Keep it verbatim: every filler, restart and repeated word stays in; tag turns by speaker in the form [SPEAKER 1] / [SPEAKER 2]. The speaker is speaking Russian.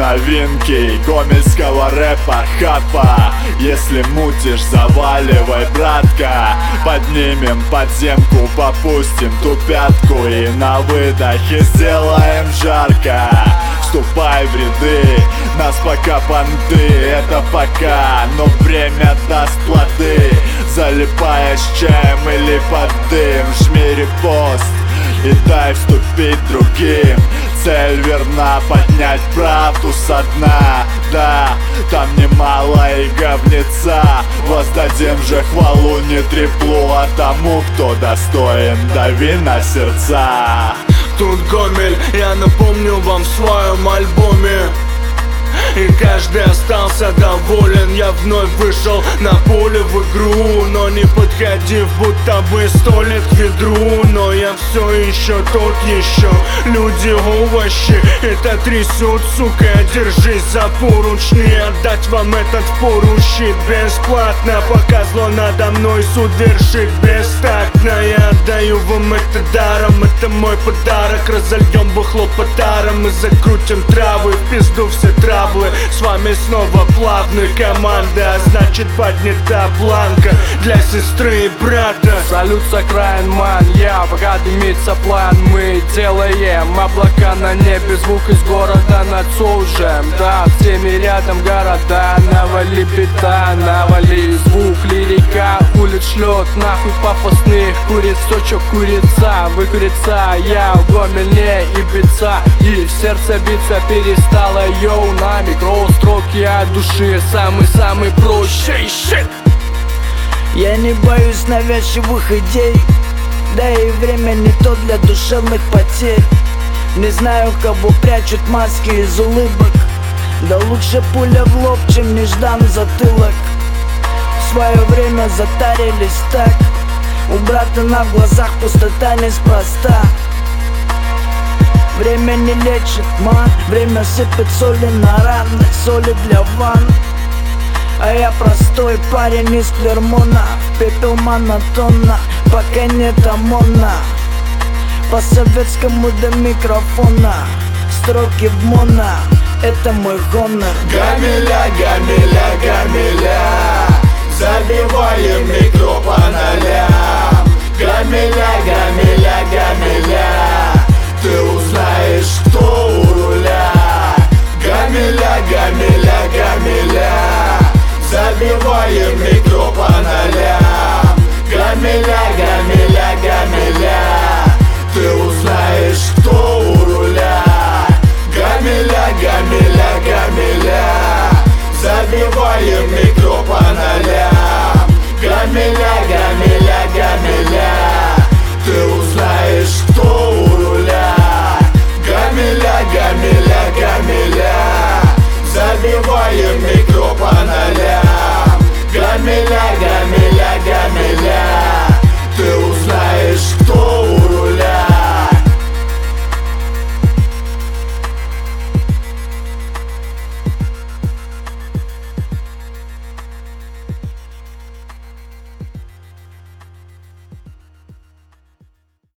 [SPEAKER 1] новинки гомельского рэпа хапа. Если мутишь, заваливай, братка. Поднимем подземку, попустим ту пятку и на выдохе сделаем жарко. Вступай в ряды, нас пока понты, это пока, но время даст плоды. Залипая с чаем или под дым, жми репост и дай вступить другим. Цель верна, поднять правду со дна. Да, там немало и говнеца. Воздадим же хвалу не треплу, а тому, кто достоин, дави на сердца.
[SPEAKER 2] Тут Гомель, я напомню вам в своем альбоме. И каждый остался доволен. Я вновь вышел на поле в игру, но не подходив, будто бы сто лет к ведру. Но я все еще тот еще. Люди овощи, это трясет, сука. Держись за поручни, отдать вам этот поручит бесплатно. Пока зло надо мной суд вершит бестактно. Я отдаю вам это даром, это мой подарок. Разольем бухло по тарам и закрутим травы, в пизду все траблы. С вами снова плавная команда, а значит поднята планка для сестры и брата.
[SPEAKER 3] Салют с окраин, ман, я, пока дымится план. Мы делаем облака на небе, звук из города над Соужем. Да, всеми рядом города, навали бита, навали звук, лирика. Улиц шлет нахуй пафосных куриц, сочок курица, выкурица. Я в Гомеле и бица, и сердце биться перестало, йоу, на микро строки от души, самый-самый прощий щит.
[SPEAKER 4] Я не боюсь навязчивых идей, да и время не то для душевных потерь. Не знаю, кого прячут маски из улыбок, да лучше пуля в лоб, чем неждан затылок. В свое время затарились так, у брата на глазах пустота неспроста. Время не лечит, ман, время сыпет соли на раны, соли для ванн. А я простой парень из Клермона, в пепел монотонно, пока нет ОМОНа. По советскому до микрофона, строки в моно, это мой гонор.
[SPEAKER 1] Гомеля, Гомеля, Гомеля, забиваем микро по нолям. Гомеля, Гомеля, Гомеля, ты узнаешь, кто у руля. Гомеля, Гомеля, Гомеля, забиваем микро по нолям. Гомеля, Гомеля, Гомеля, ты узнаешь, кто у руля. Гомеля, Гомеля, Гомеля, забиваем микро.